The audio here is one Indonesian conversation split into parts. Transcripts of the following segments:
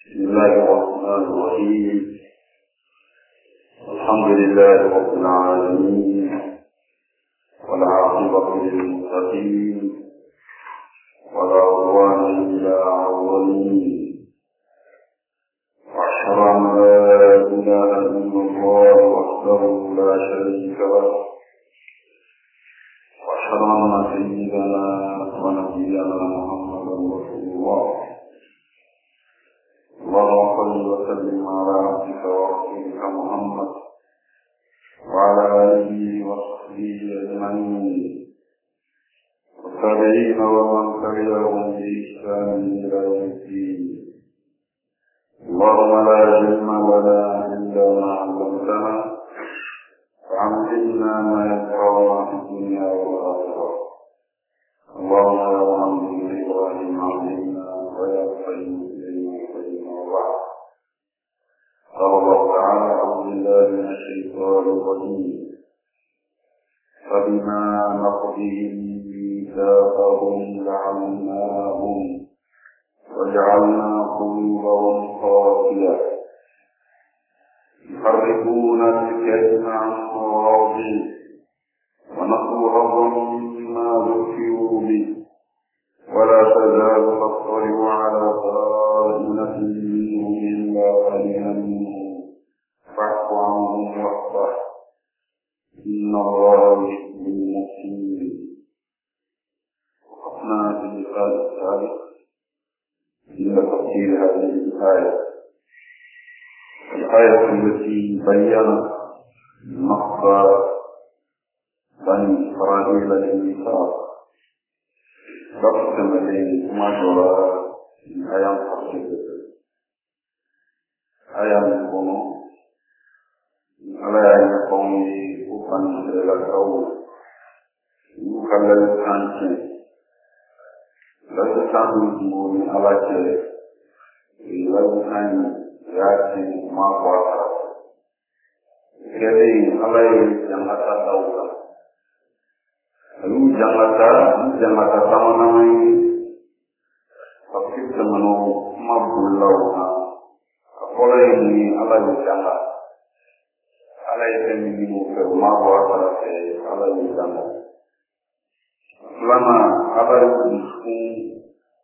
بسم الله الرحمن الرحيم. الحمد لله رب العالمين، والعاقبة للمتقين، ولا عدوان إلا على الظالمين. وأشهد أن لا إله إلا الله وحده لا شريك له، وأشهد أن سيدنا ونبينا محمدا رسول الله. اللهم صل وسلم على عبدك ورسولك محمد وعلى آله وصحبه أجمعين، والتابعين ومن تبعهم بإحسان إلى يوم الدين. اللهم لا علم لنا إلا ما علمتنا، فعلمنا ما ينفعنا في الدنيا والآخرة. اللهم يا معلم إبراهيم علمنا، ويا قيم قال الله تعالى: أعوذ بالله من الشيطان الرجيم. فبما نقضهم ميثاقهم لعناهم وجعلنا قلوبهم قاسية يحرفون الكلم عن مواضعه ونسوا حظا مما ذكروا به ولا تزال تطلع على خائنة منهم إلا قليلا منهم فاعف عنهم واصفح إن الله يحب المحسنين. وقفنا في اللقاء السابق عند تفسير هذه الآية التي بينت نقض بني إسرائيل للميثاق. Dapat kembali masalah ayam tersebut, ayam kono, ayam kono bukan adalah kau, bukan lagi kancing, lagi kancing muni alaje, lagi kancing yakin mawar. Jadi alai yang atas tahu. Lalu jangan sama nama ini pasti semenu mabulau. Kalau ini Allah jangan, Allah yang ini mabulah terus Allah jangan. Selama Allah itu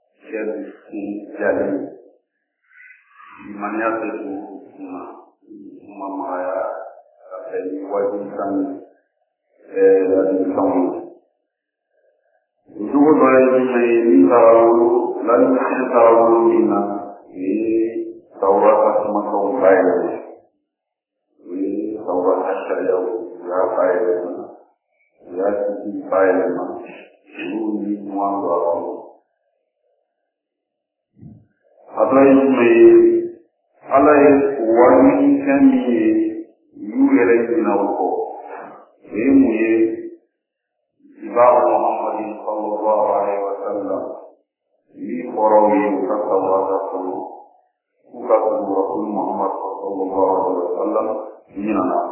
jadi imannya itu memaya dari wajibkan dari kaum. Dua ini tahu lalu tahu ina ini Taurat sama Taurat ini Taurat Asyariah ya baik ya baik ini semua orang apa ini Allah wani kami yuere dinauko ini Ibadu Muhammad sallallahu alaihi wasallam ini orang yang katakan bukan Rasul Muhammad sallallahu alaihi wasallam ini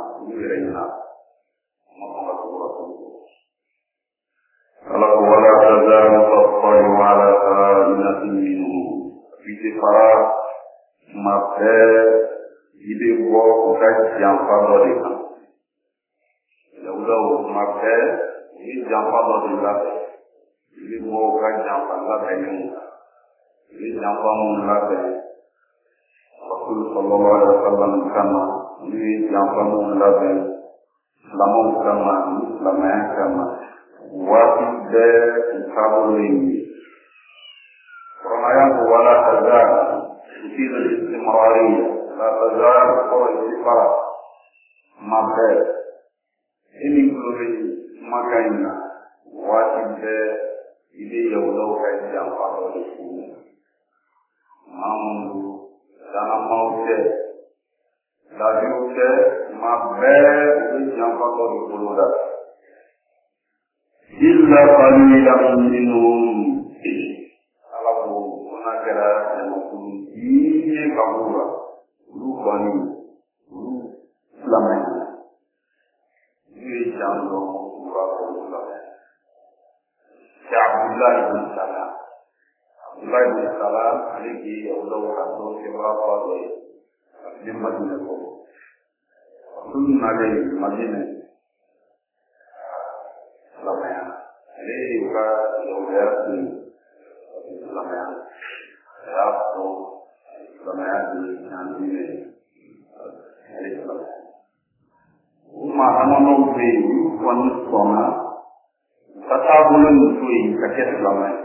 Muhammad Rasulullah. Kalau wala tazal tattali'u ala kha'inatin minhum fi sifara maka ide wo yang favorit. Ya udah maka ini jampa berdua, ini mau kan jampa lagi, ini jampa lagi. Rasul Sallallahu Alaihi Wasallam kama, ini jampa lagi. Selama kama, wajib dikabul ini. Permayaan wala tazar, itu istimrari, la tazar atau istifar, maka ini perlu makanya wajib ini jauh yang pada itu mampu dalam mau dari itu mabe yang pada itu dah illa qalilan minhum alabu nakara yang ini kabura lubani lamanya ini jangan Abdullah bin Salam alaihi Allah atau Rafa di Madinah ko. Sunna lay Madinah. Lamaya. Lay ka lawya ni lamaya. Rafa lamaya ni nanti ni. Lay lamaya. Mahamano be wan sona. Tatabulan tuwi kaket lamaya.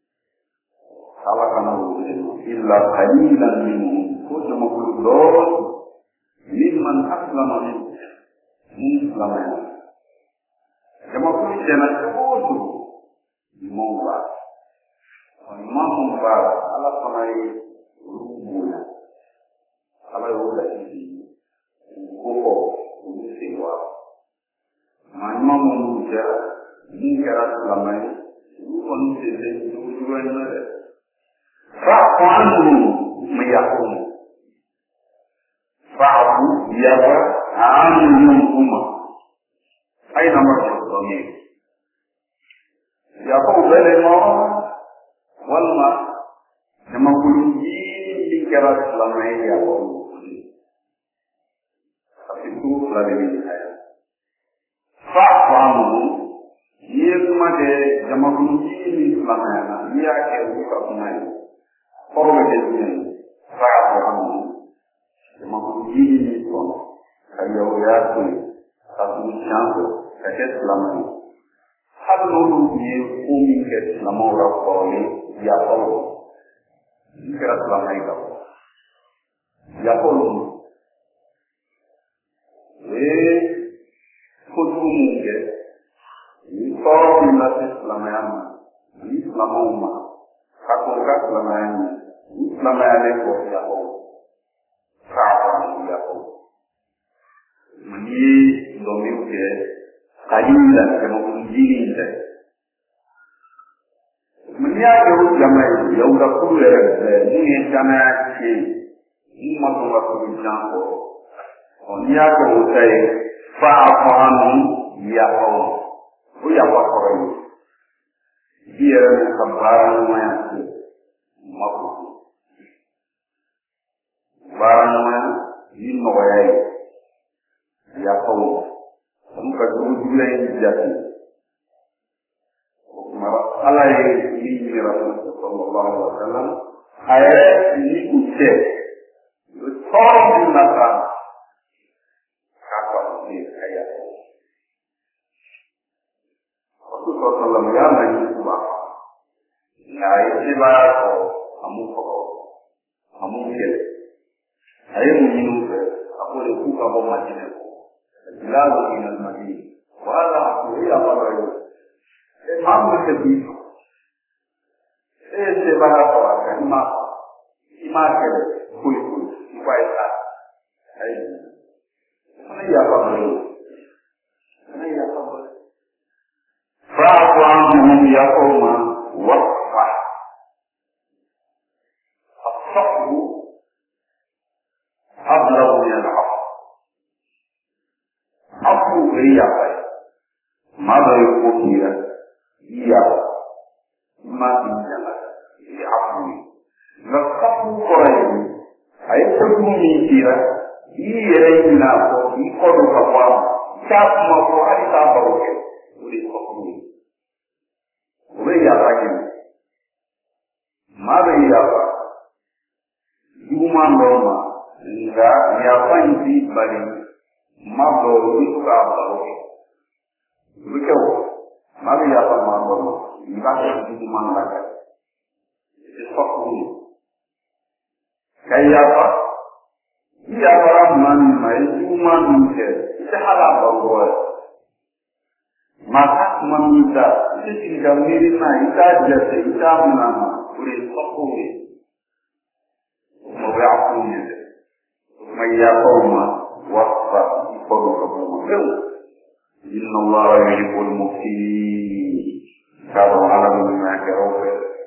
Alakan illa qalilan minhum kullu makhluqun mimman aslama musliman kama kullu tubutu mawwa mawwa ala samai rubuna ala yola isi ko usiwa manma muja ni kara lamai kon se duwana fa'fu anhum miyahum fa'fu yafa anhum umma aina marjani yafa balema walma nama kulli dikira selama ini yafa tapi itu lagi saya fa'fu anhum yema de nama kulli selama ini ya ke buka sunai Orang yang faham kamu, semua ini pun kalau ya tu satu chance kerja selama ini. Hal lalu ni umi kerja selama orang kau ya kau kerja selama ini kau ya kau kudu mungkin kau masih selama ini selama umat kau selama ini. Namanya ko yako kawan yako mani domiu ke kalilan kemo kunjini te mania ke jamai ya udah kuler ni jamai ke umma to wa ko jambo onia ko utai fa fahamu yako o yako ko dia kabaran maya maku barangnya ini noyai ya kau muka dulu yang jadi masalah ini Rasulullah Sallallahu Alaihi Wasallam ayat ini ucap tolong dimakan kakak ini ayat Rasulullah Sallallahu Alaihi Wasallam yang apa nah itibar kamu kira Ayo minum aku lepas kamu mati aku. Lalu minum mati. Wala aku ia apa lagi? Mamu sedih. Sebab apa? Ima kere kul ibaita. Ayo. Mana ia apa lagi? Mana ia apa lagi? Fa'fu anhum ya qauma wasfa. As-sahbu أبلغ من العفو عفو غير عفو ماذا يقول هي ما تنجمع عفو نصفه قريب أي تكون من كيرا يرينا يقول كفار شاب مفروع لتابعوك ولتقوم غير عفو ماذا يعفو يومان لوما Hingga siapa yang diberi mabur itu apa? Betul. Mari apa mabur? Ibadah itu mana lagi? Itu fakir. Kayak apa? Ia orang mana itu manusia. Itu halal bahawa. Maka manusia itu tidak mirip kita jadi kita menama. Boleh fakir. Mau apa ni? Maya kauma wasfa qawluhum inna allaha yuhibbul muhsinin karo alam ma karo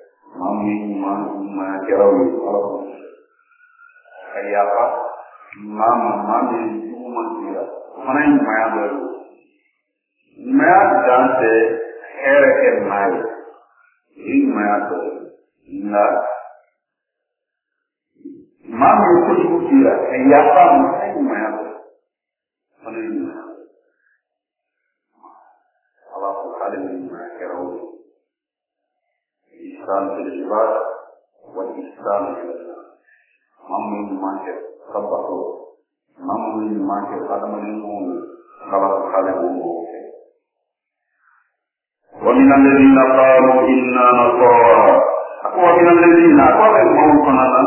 ma karo ayapa mama cuma dia mana yang maya baru maya jante here ke maya ini maya baru na Mami kutubukira yafamu nyuma yako maneno alafu hali nyuma yake raudi ihsan fil ibad wa ihsan fil nas mami nyuma yake sabato mami nyuma yake kadama nyuma kalau hali nyuma wa min alladhina qalu inna nasara wa min alladhina qalu mawqana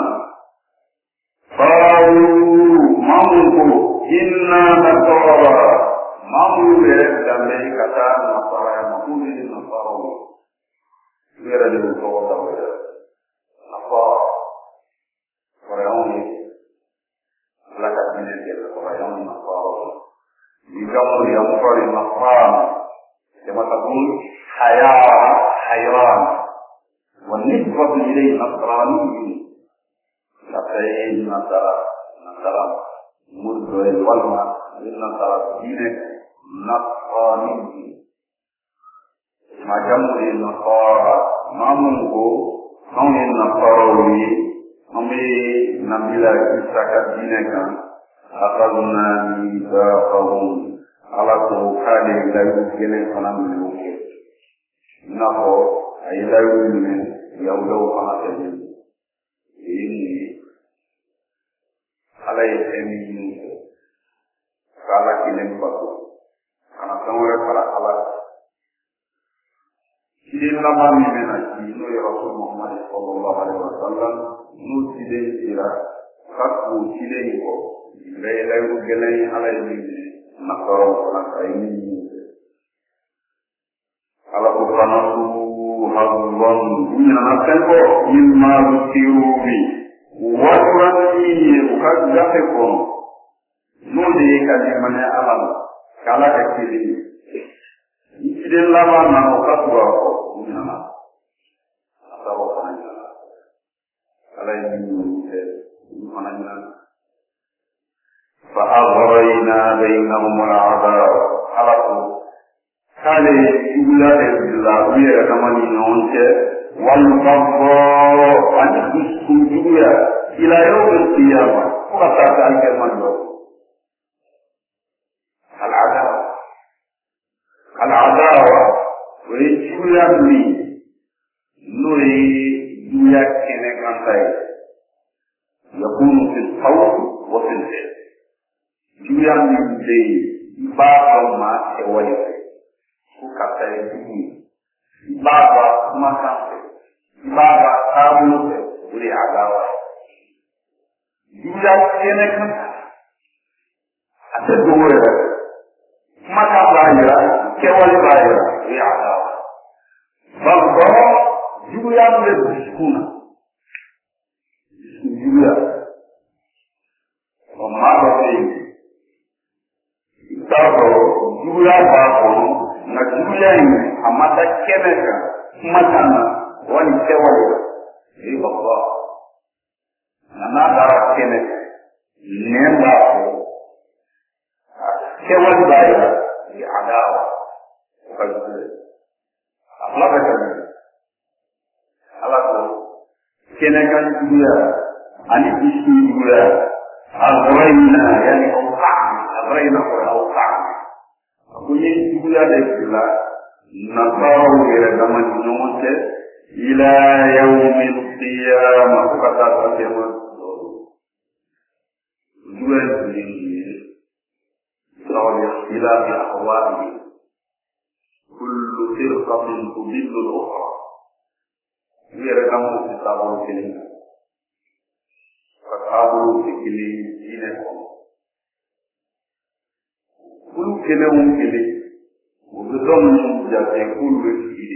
mampu inna nasara mampu dan kata nasara yang mampu ini nasara biar ada beberapa tahu ya apa orang ini lakat menjadi orang nasara jika yang paling nasara cuma takul hayran والنسبة إليه نصراني Lain nasara muddo el walma nasara dine nasrani macam ini nasara mamungo kami nasarawi kami nabila isakat dine kan akalna nida kaum ala ko kade layu kene kana muluke nako ay layu ne yawdo kana tadi ini ala ini kala kilen patu ana kamore para ala ini nama ni mena ini ya Rasul Muhammad sallallahu alaihi wasallam nu side ira kakku side ko lay gelay ala ini nakaro ana ini ala ko kanasu hadwan ini nakan ko mimma birubi Waturan ini bukan jahe pun, mudi kali mana alam, kala kecil ini. Ini lama nama katwa ko, mana? Atau mana? Kala ini mana? Fa'aghrayna bainahum al-'adab. Alaku. Kali ibulah billah biar kamani nonce. والبغضاء عن السجود إلى يوم القيامة وقطعت عنك المنظر العداوة ويجولا لي نوري جولا كنك أنتي يكون في الصوت وفي الفعل جولا لي بابا ما سويت وقطعت عنك بابا ما سويت Baba tahu boleh agawa. Juga kena kan ada dua. Maka bayar, kewal bayar, dia agawa. Bapa juga bersuku. Juga. Mama ini. Tahu juga bapa, nak juga ini amata kena kan macam wani kewal ini bapa nana darah kene nemba kewal bayar di adawa kalau Allah berkata Allah kene kan dia ani isi dia al-Qur'ana yani al-Qur'ana aku ini juga ada istilah nasau era zaman nomor ila yaumil qiyamah kata kiamat dua ini soal ikhtilaf ahwali kullu firqatin tudillu al-ukhra biar kamu tahu ini katabu fikili ini kullu kelamun kili udom jadi kullu fikili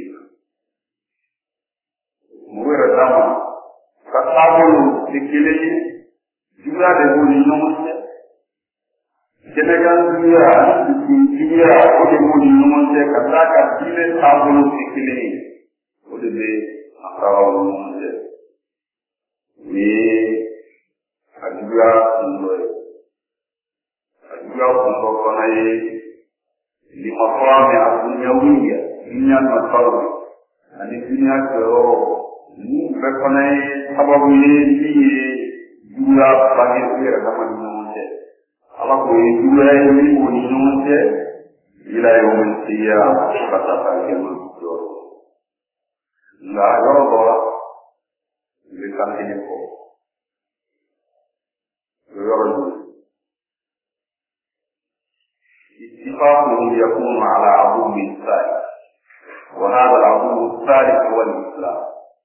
Muera sama, katabu dikili juga ada bunyi nomornya. Jangan dia ada bunyi nomornya katakan dikili tabu dikili, udah deh akal nomornya. Ini juga untuk konai lima orang yang punya wiya, ini masalah. Ani dunia ke ni berkenai sebab ini di juga bagi dia sama dunia. Allah ko juga ini ko dunia. Ila yawmin qiyamah kata kalimat itu. Enggak ada bukan ini kok. اتفاقهم يكون على عضو الثالث وهذا العضو الثالث هو الإسلام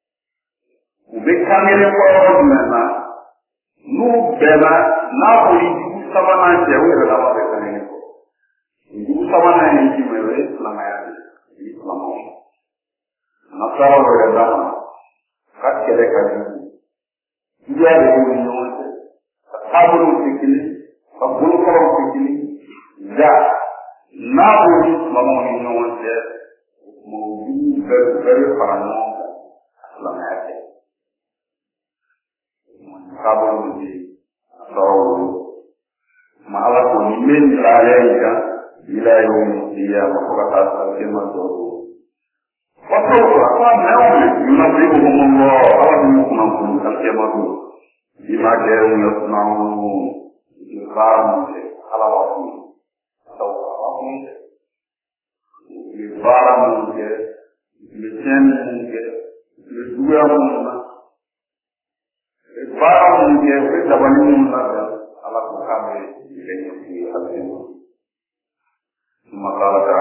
وبكامل قرارنا نوبنا نقول سبحان جهود الله بكامل سبحان يجي من الإسلام يعني الإسلام نصارى ويدعم قد كذا كذا dia dengan kabul fikri kabul kalau fikri ya nabi Muhammad SAW mau berperan dalam hati kabul fikri atau malah pun menjalani wilayah dia mengatakan firman Tuhan. Waktu apa namanya? Nabi Muhammad Allah mengumpulkan bima jauh yasnamu ikram halawati atau halawati ikram mungkin licin mungkin dua mungkin ikram mungkin kita banding mungkin alat kami di hati maka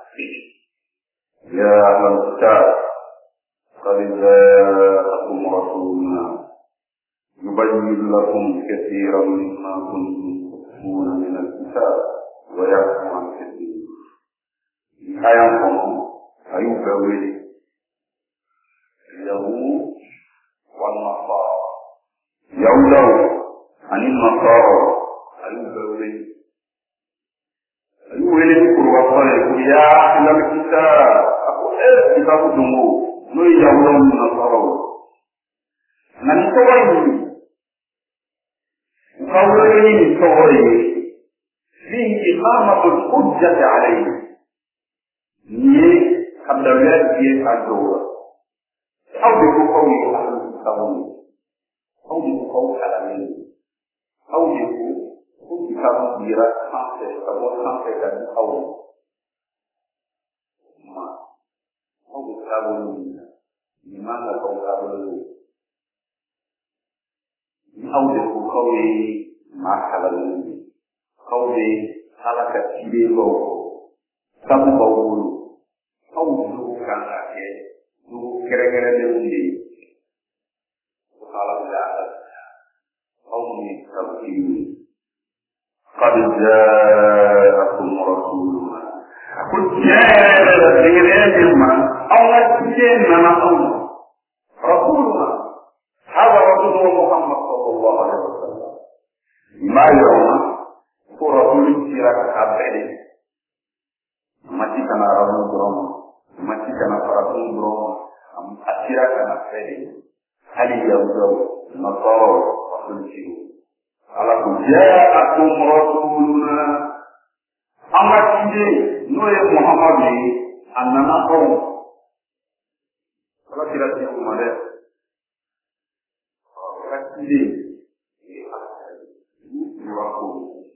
ya al-kitab qad ja'akum rasuluna yubayyin lakum katsiran mimma kuntum tukhfuna min al-kitab wa ya'fu 'an katsir. Ayat ini ayu bawi Yahud wal Nasara Yahud anin Nasara ayu bawi ayu wele kurwasane ya ilal kitab aku kita tunggu no Yahud Nasara nan tawai kau ini tawai fi iqamatul hujjah alayhi ni hadawiyat dia adwa au di kau au di kau alami au di kau dira sampai dan au kau di mana kau أوجه قولي مع حلالي قولي حلقة كبيرة سببه أوجه كان أكيد كرة لولي وحلق جعل قولي تبكيني قد جاءكم رسولنا قد جاء بغيرهما أولا تجينا رسولنا هذا رسول محمد صلى الله عليه وسلم ما يوم هو رسول الشراك حبالي ماتي كان رسول برoma ماتي كان رسول برoma الشراك حبالي هل يوجد نصارى رسول الشراك على جاءكم رسولنا أما تجي نوي محمد أننا قوم kalau tidak dihukum ada Ini waktu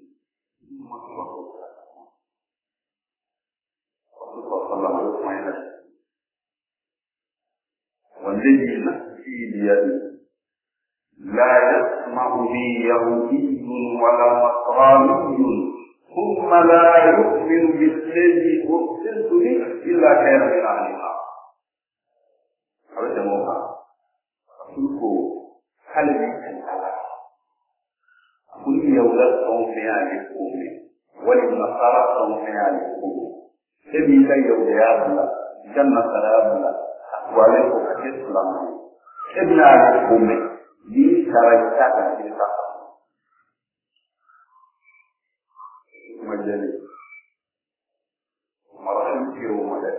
والذي نفسي بيده لا يسمع بي يهودي ولا نصراني ثم لا يؤمن بالذي أرسلت به إلا كان من أهلها. هذا جمعها hal ini adalah Yahud kaumnya dihukum, wali Nasara kaumnya dihukum. Sebisa Yahud Allah dan Nasara Allah, wali kaum Islam. Sebila dihukum di kerajaan kita. Majelis Marahin Firman.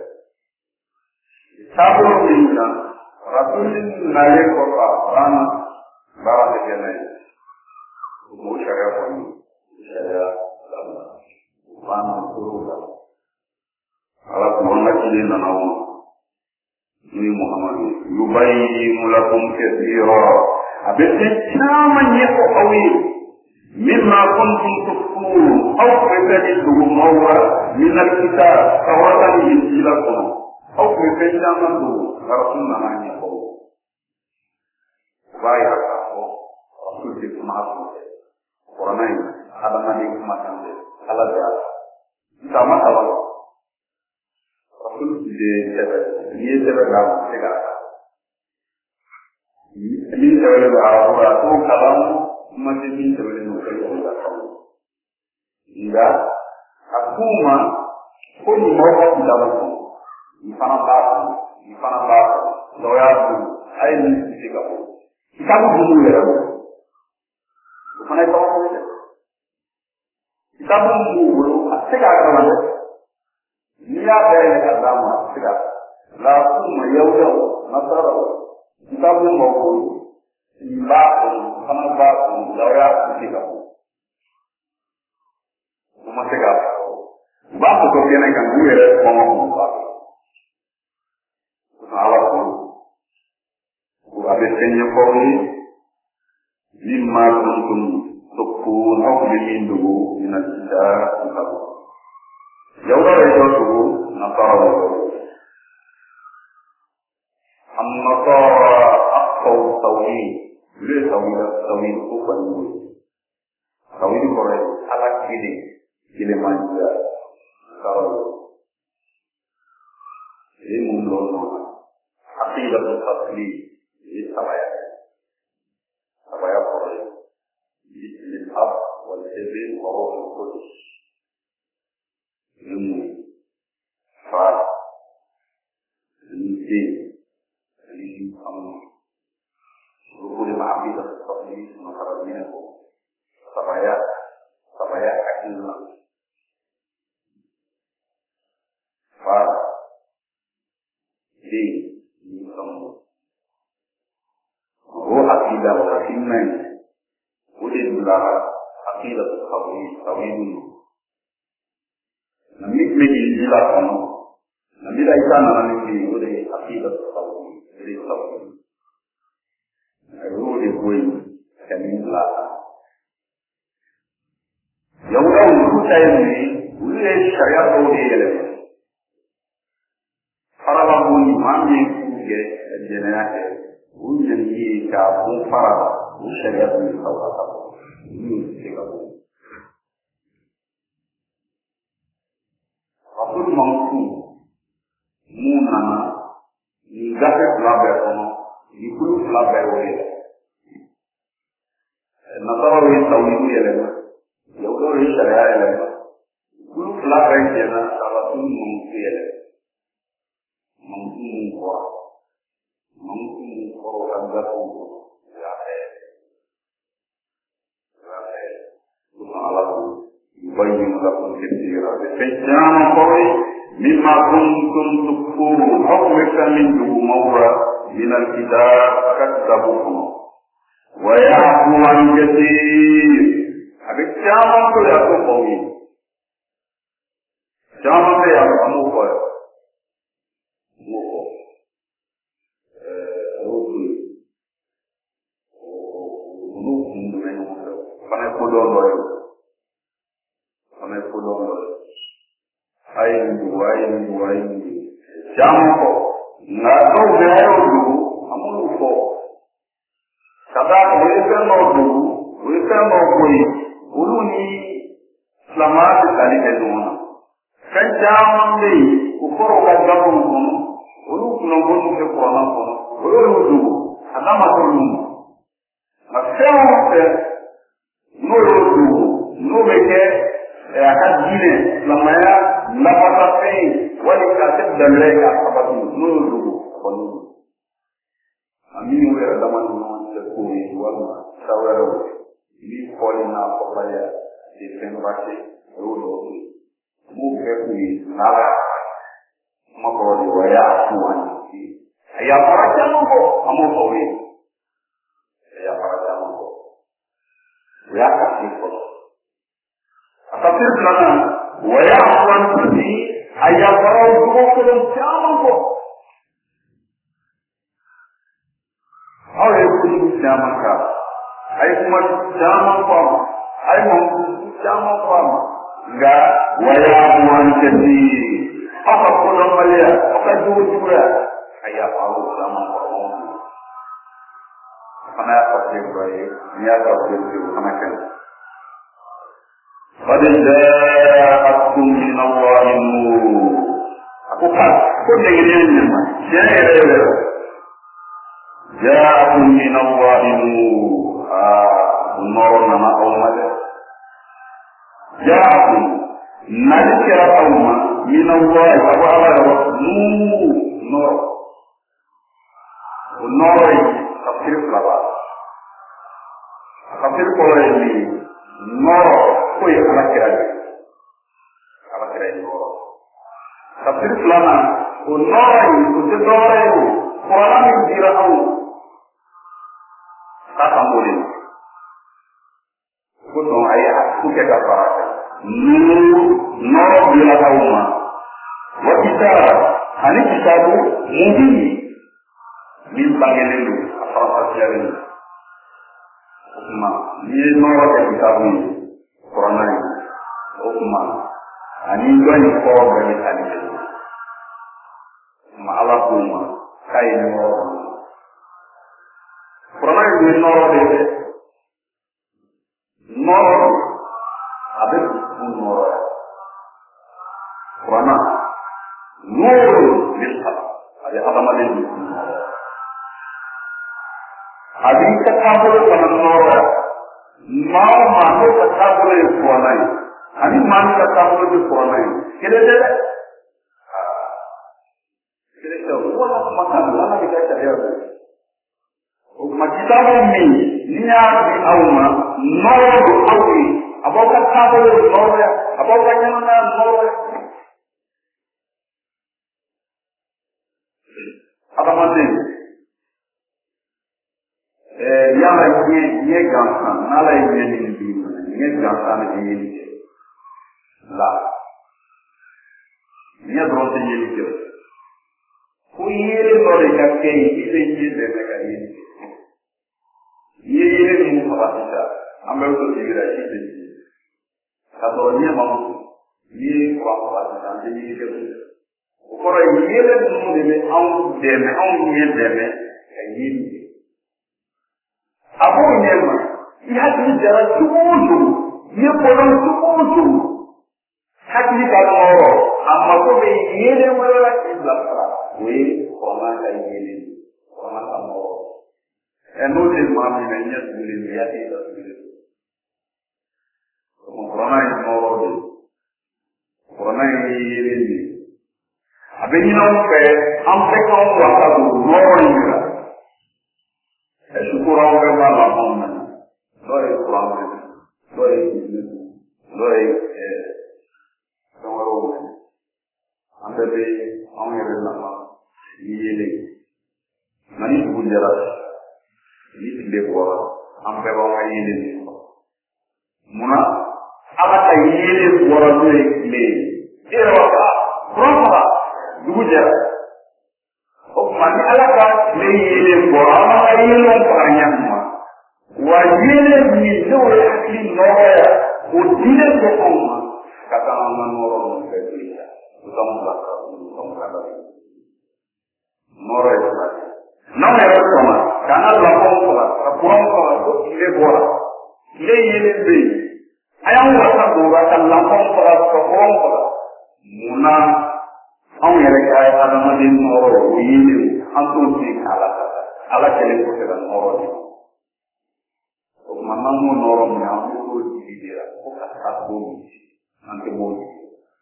Sabun ini Rasul Nabi Quran barang dengan musyawarah saya mana turun ala Muhammad ini nama ini Muhammad yubayyin lakum katsira أبتشام يقو قوي مما كنتم تخفون أو تجده مورا من الكتاب توراة إنجيلكم أو تجده رسولنا ما يقول باي أكاو رسول جسمات ورناي هذا ما يكمل على ذلك sama Allah Rasul dia dalam segala ini sebelum Arab itu kalam masih ini sebelum Arab enggak aku mah pun mau dalam di sana doa tu air ni kita dulu ya bukan itu kita dulu sekarang dia dari agama sekarang lalu mayau nasara kita mau ibadah karena doa kita rumah sekarang bapak tu kena kan dia ngomong Allah pun habis kenyapoli lima kuntum tukun au bimindu min al-kitab jauh itu nasara an-nasara aqaw tawhid dia tawhid bukan tawhid korek alak ini manja kalau ini mundur aqidah tasli ini sabaya korek lil ab wal ibn wa ruh al-qudus Far, ini ruh maafkan seperti masalahnya supaya akhirnya Far, ini kamu ruh akidah akhirnya udah belah akidah tawhid Namik menjila kono, namik aisyah namanya udah akibat tauhid, jadi tauhid. Lalu dibuat kami belakang. Yang orang percaya ini, udah syariat boleh jalan. Para bangsa imam yang juga jenayah, udah jadi kaum para syariat ini tahu. Ini sekali. Rasul mampu munana gafe flaber kono di kulu flaber wele nasara wi tawhidu yelema yawdo ri sharia yelema kulu flaber jena rasul mampu yelema mampu ko agako ya Allah يبين لكم كثيرا فجعل قوي مما كنتم تكفرون حكمك منه مورا من الكتاب كذبوكم ويعفو عن كثير فجعل قوي جعل قوي Jamko ngato vero du amuluko kada weka no koi uluni slamat kali kedona kan jamde ukoro ka gabu kono ulu kuno bono ke kona kono ulu du adama tolu maseo no du no beke akadine lamaya lapata pe wali kasih dan mereka apa nuru kono amini wera daman non sekuri wala sawero ni polina popaya di sembate rulo mu kekui nara mako di waya tuani aya para jamu amu kowe aya para jamu ya kasih ko atapir plana waya tuani aya para duo kolom jamu ko Ahora daman ka ai kuma daman kwama ai mun daman kwama ga waya muhankali aka kuma maliya aka dura ayah tahu daman kwama kana pasti baik niat pasti sama kan pada ja'akum min Allah nur aku kan kau dengerin nama saya ja'akum min Allah nur nur nama Allah ja'akum nanti kira Allah min Allah apa Allah nur tafsir kelapa tafsir kalau ini nur koi anak kira ini tafsir kelana nur itu Quran yang dirau kata boleh kutong ayat kuke kapara nur dirau ma wakita hani kitabu mudi min pangelelu apa jalan Ukma ni nora ke kitabu Quran ni Ukma ani gani ko gani tani ma ala kuma kai nora Quran ni nora de nora abe nora Quran nur lilha ada apa malin Adi kata boleh menolak, mau masuk kata boleh kuanai, ani mana kata boleh kuanai, kira-kira, orang makan mana kita cakap, macam ni, niat di awal, nolak awal, apa kata boleh nolak, apa kata mana nolak, apa macam yala ye gansan nala ye ni gansan ye ni la ye drote ye ni ko ye lore ka ke ye ye de me ka ye ni mu fatita ambe ko digira shi de ka do ni ma ye ko fatita de ni ke ko ra ye le mu de me au ye de me ka ye ni Abu Nema, ia bicara suju, ia bolong suju. Hati kalau orang, amma ko be yele wala ibla fara, we koma ka yele, koma ka mo. Eno de mami na nya dule ni ati da dule. Ko corona ni mo de. Corona ni yele ni. Abeni na pe, am pe ko wa ka do mo ni ka. Syukur orang bermalam mana, doa Quran, doa Islam, doa orang anda be orang yang berlama, ini mani bunjaras, ini tidak kuat, ampe orang ini, muna, apa ini kuat tu ini, dia apa, berapa, bunjaras. Mani alaka leyele borama ayelo paranyama wajele mizo yakli noya udile ko oma kata manoro mo kaya utamula moro esa não é como canal la pompa a pompa ile bora leyele be ayang wasa do wasa la pompa ko pompa muna Ang yɛrɛ adamaden nɔrɔ o ye an t'o sen ala kɛlen kɔfɛ ka nɔrɔ de o tuma n'an m'o nɔrɔ minɛ an bɛ t'o jigi de la fo ka taa t'o misi an tɛ b'o jigi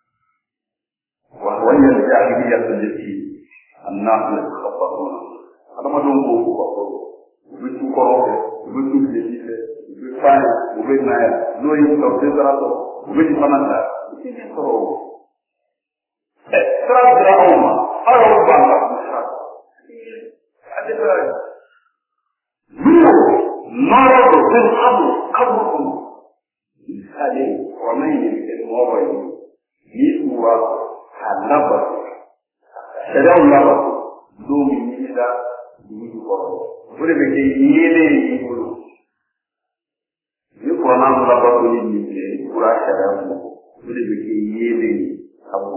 wa yɛrɛ jahili yɛrɛ de ti a n'a filɛ ka bato na adamadenw b'o fɔ ka kɔrɔ u bɛ tu kɔrɔ fɛ u bɛ tu tileli fɛ u bɛ fa ye u bɛ na yan n'o ye u bɛ sara sɔrɔ u bɛ nin fana ta u tɛ nin sɔrɔ o. Serah berapa, kalau bangga, ada berapa? Dulu, marah berkabut, kabut. Misalnya, orang ini kita mau ini buat halal, sedang halal, dua minit wuju koro bu de ke yele yi bulu ni ko na la ba ko ni ni kura shara mu bu de ke yele abu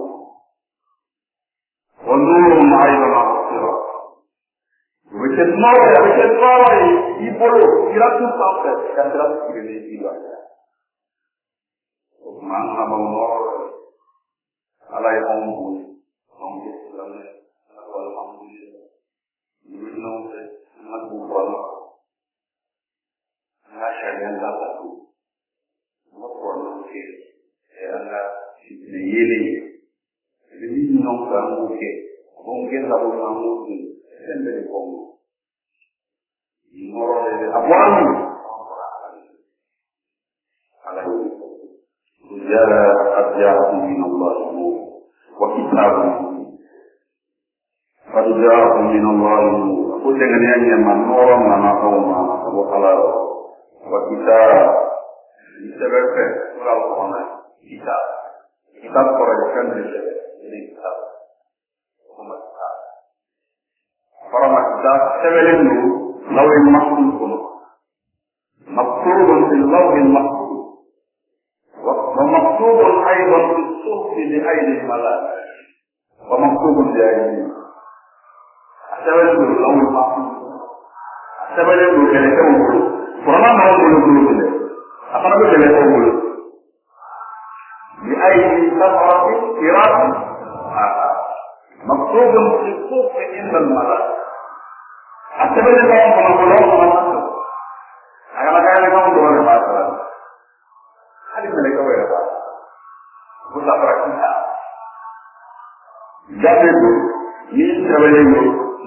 wa nuru ma'ayna ma'asira wicket mawa yi bulu iratu saute kasra kirene diwa man na ba mo ala ya on islam alhamdulillah no se na bu bala na sharia da ku mo ko no ke ala ni yele ni no ka mo ke on ke da bo na mo ke sembe ko mo moro de abwani ala قد جاءكم من الله نور وكتاب قد جاءكم من الله نور قل dengan yang nura mana kauma wa halal wa kitab disebutkan oleh Allah kitab korban ini kitab Muhammad para kitab sebelum lawil mahfuz maktubun fil lawil mahfuz ومكتوب أيضا في الصحف بأيدي الملائكة ومكتوب بأيديهم أتبدل الأول المحفوظ أتبدل كلمة فرما ما هو يقول أقرب كلمة بأيدي سفرة كرام مكتوب في الصحف عند الملائكة أتبدل كلمة فرما أنا كان يقول مثلا هذه ملكة ولا بعض مسافرة كذا جابر من سبيله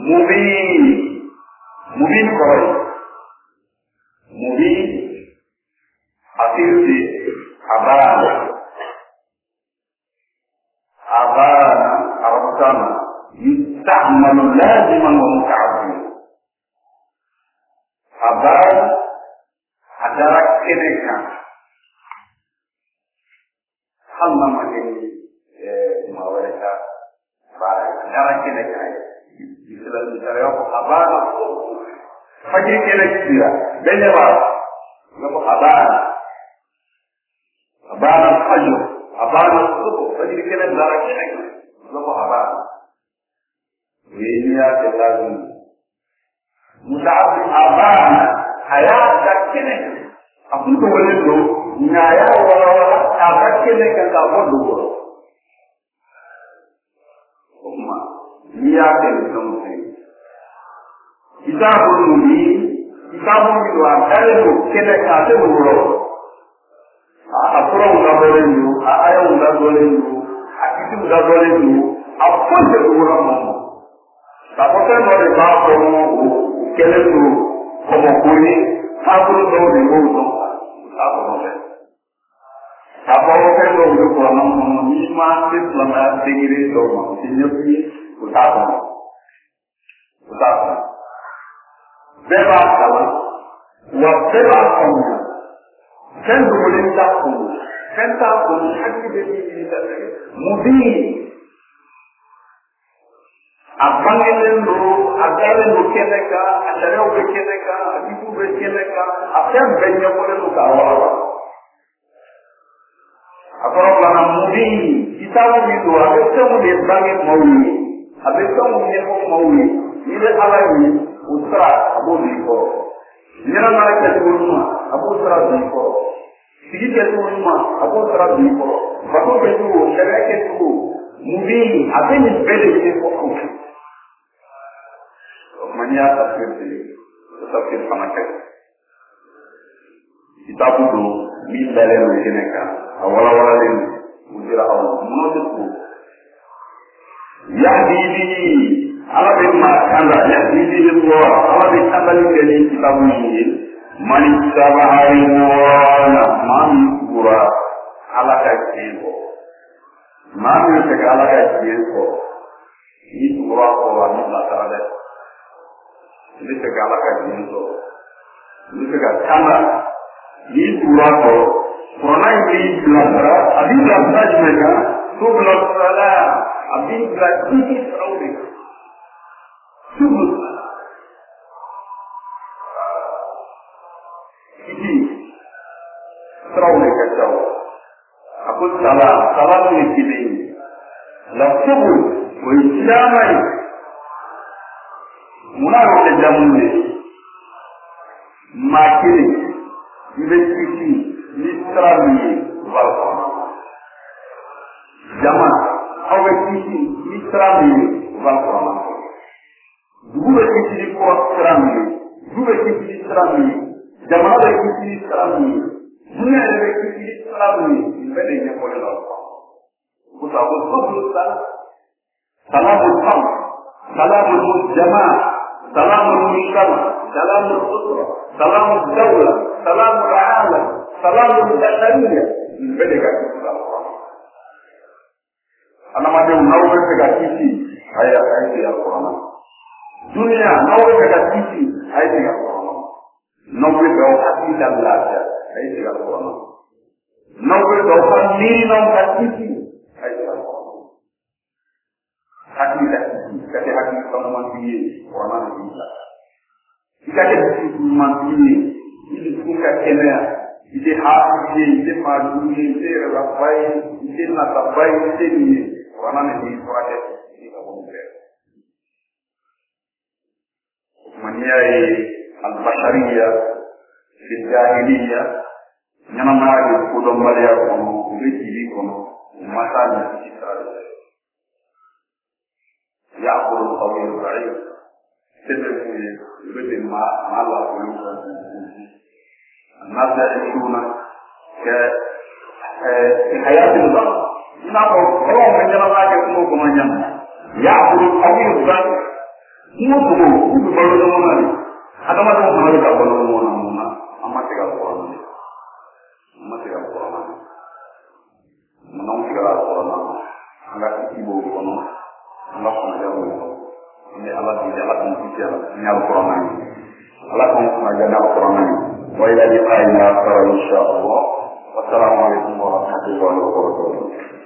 مبين كوي مبين أصير في أبان أربطان يستعمل لازما ومتعبدا أبان أدرك كنكا Allah makin mereka barang darah kita kaya Islam bicara apa kabar pagi kita kira benar apa kabar subuh pagi kita darah kita apa kabar ini adalah mudah kabar hayat kita aku tu boleh tu nyaya wala agak kene kan tak bodoh. Umma dia telefon kita boleh ada lu kene kate bodoh. Apa orang boleh lu, ayah orang boleh lu, itu orang boleh lu, apa je orang mau. Tapi kalau ada apa orang kene tu, como kuni, apa orang boleh lu, apa boleh. Apa orang yang berkorban lima Islam tinggi doma, sinyupi utama. Bebas kalah, bebas kamu. Kan boleh takut, kan takut hati beri kita. Mudi. Apa yang lu, agar lu keneka, agar lu keneka, ibu keneka, apa yang banyak boleh lu kawal. Apa orang mudi kita begitu, ada semua bangkit maui, ada semua nyekok maui. Ini alami usra abu diko. Ini mereka semua abu usra diko. Sedikit semua abu usra diko. Batu itu, syariat itu mudi. Apa ini beda nyekok? Mania tafsir sama cek. Kita butuh misalnya mereka. Awal-awal ini mujira Allah menurutku yahdi bihi ala bin ma'ala yahdi bihi Allah ala bin abali kali kita ini manik sabahari wana mami kura ala kajienko mami segala kajienko ini kura kura ni masalah ini segala kajienko ini segala kana ini kura kura Corona ini belajar, abis belajar mereka, tu belajar, abis belajar ini terawih, subuh. Terawih kacau. Aku salah ni kini. Laksubul, berjamai. Mulai ke jamu ni. Makin, investisi, literasi, walfam. Zaman, investisi, literasi, walfam. Dua kisi literasi, dua kisi literasi. Zaman ada kisi literasi. Dunia ada kisi literasi. Bedanya boleh walfam. Mutawal subul salamul qam, salamul jamaah, salamul mujtama, salamul usra, salamul dawla, salamul alam, salamul bashariyah. Bedanya walfam. Anak macam nawar dekat sisi, ayat Al-Quran. Dunia nawar dekat sisi, ayat Al-Quran. Nawar dekat hati dan lajar, ayat Al-Quran. Nawar dekat minum dekat sisi, ayat Al-Quran. Hati dekat sisi, kata hati kamu mati, Quran Allah. Jika hati mati, ini suka kena. Ide hati, ide maju, ide rapai, ide natapai, ide ni. Wana ni proses ini kamu boleh. Maniai al-bashariyah, al-jahiliyah, nyama mari kudom balia kono, biji kono, mata ni citra. Ya akul kawin baik, sebenarnya lebih malah belum. Nada isuna ke hayat itu. Kenapa orang menjalan lagi semua kemanjang? Ya, belum lagi bukan. Semua itu baru semua ni. Ada macam mana kita baru semua amat segala orang. Amat segala orang. Menang segala orang. Angkat ibu kono. Angkat pengajar. Ini Allah dijalan menjadi nyal orang ini. Allah mengajar nyal orang ini. Wa ila liqa'ina insya Allah. Wassalamualaikum warahmatullahi wabarakatuh.